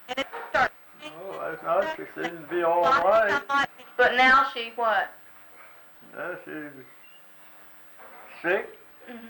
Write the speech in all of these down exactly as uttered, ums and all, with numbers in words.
And if you start Oh, that's not. She seems to be all right. But now she what? Now she's sick. Mm-hmm.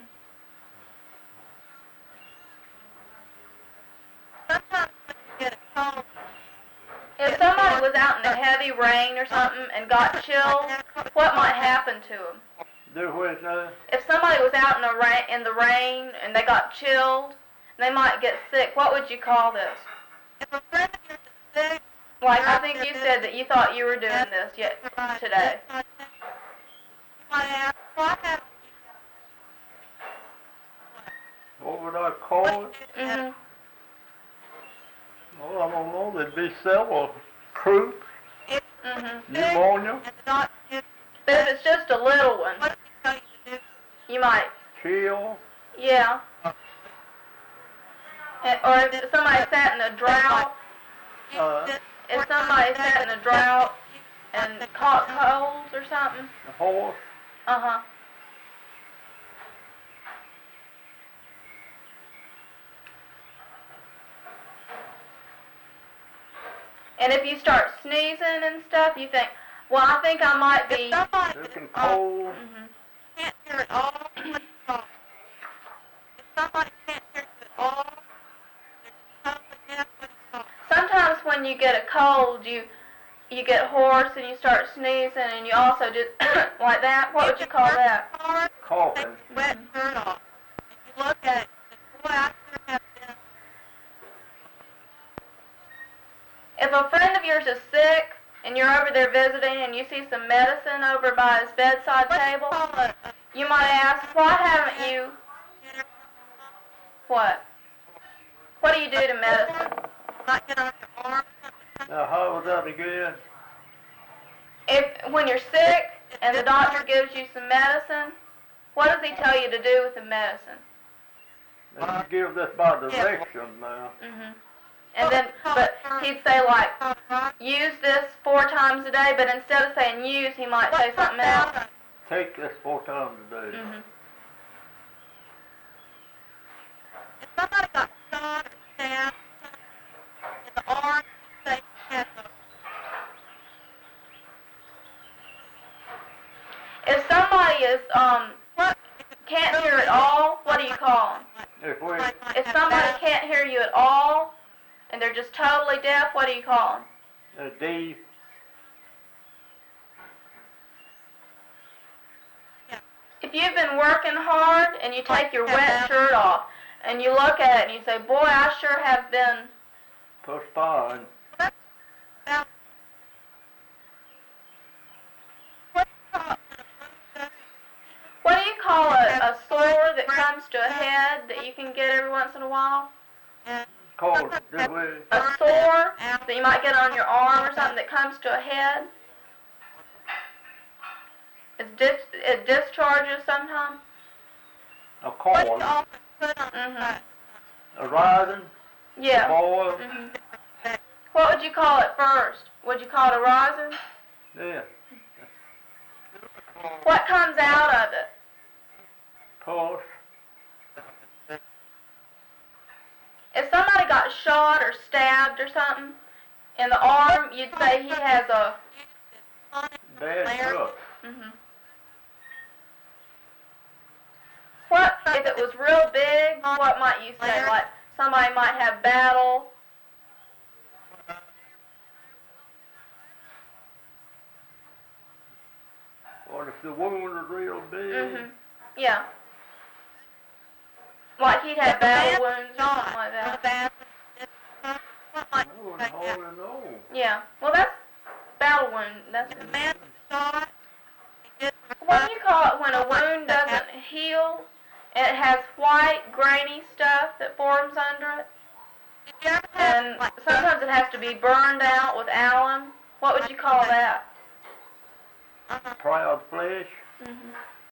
Sometimes when you get a cold, If somebody was out in the heavy rain or something and got chilled, what might happen to them? Do what now? If somebody was out in the rain, in the rain and they got chilled, they might get sick. What would you call this? if a friend of yours is sick, Like I think you said that you thought you were doing this yet today. you might ask, what happened? What would I call it? Mm-hmm. Well, I don't know. There'd be several. Croup, Mm-hmm. pneumonia, And the doctor gives But if it's just a little one, what does he tell you to do? you might, chill. yeah. And, or if somebody sat in a drought, Uh, if somebody sat in a drought and caught colds or something, the horse. uh-huh. And if you start sneezing and stuff, you think, well, I think I might be. Somebody Looking that cold. Mhm. can't hear at all, what do you call it? If somebody can't hear you at all, they're totally deaf, what do you call it? Sometimes when you get a cold, you you get hoarse and you start sneezing, and you also just like that. What would you call that? Hard, Coughing. take the wet shirt off. If you look at it, you say, boy, I sure have been. If a friend of yours is sick and you're over there visiting and you see some medicine over by his bedside What do you table, call it? you might ask, why haven't you, what? What do you do to medicine? Not get on your arm or something. Now, how was that again? If, when you're sick and the doctor gives you some medicine, what does he tell you to do with the medicine? Now, you give this by direction now. hmm And then, but he'd say like, use this four times a day, but instead of saying use, he might say something else. Take this four times a day. hmm If somebody got shot or stabbed in the arm, you say has a If somebody is um what? can't hear at all, what do you call them? If we, If somebody can't hear you at all, and they're just totally deaf, what do you call them? a D, If you've been working hard and you take your wet shirt off and you look at it and you say, boy, I sure have been, perspiring. Now, what do you call it when a person does what do you call a, a sore that comes to a head that you can get every once in a while? and Cold, do we? A sore that you might get on your arm or something that comes to a head? It's dis- it discharges sometimes. A what do you cold, often put on Mhm. the back? a rising, a Yeah. boil. hmm What would you call it first? Would you call it a rising? Yeah, What comes out of it? pulse. If somebody got shot or stabbed or something in the arm, you'd say he has a. Bad cook. hmm What if it was real big? What might you say? Like somebody might have battle. Or if the wound is real big. hmm Yeah. Like he'd have battle wounds or something like that. What I might you wouldn't say? hardly know. Yeah. Well, that's battle wound. That's. The man was shot. He did What do you call it when a wound doesn't heal and it has white, grainy stuff that forms under it? Did you ever have And like sometimes it has to be burned out with alum. What would you call that? uh-huh. Proud flesh. hmm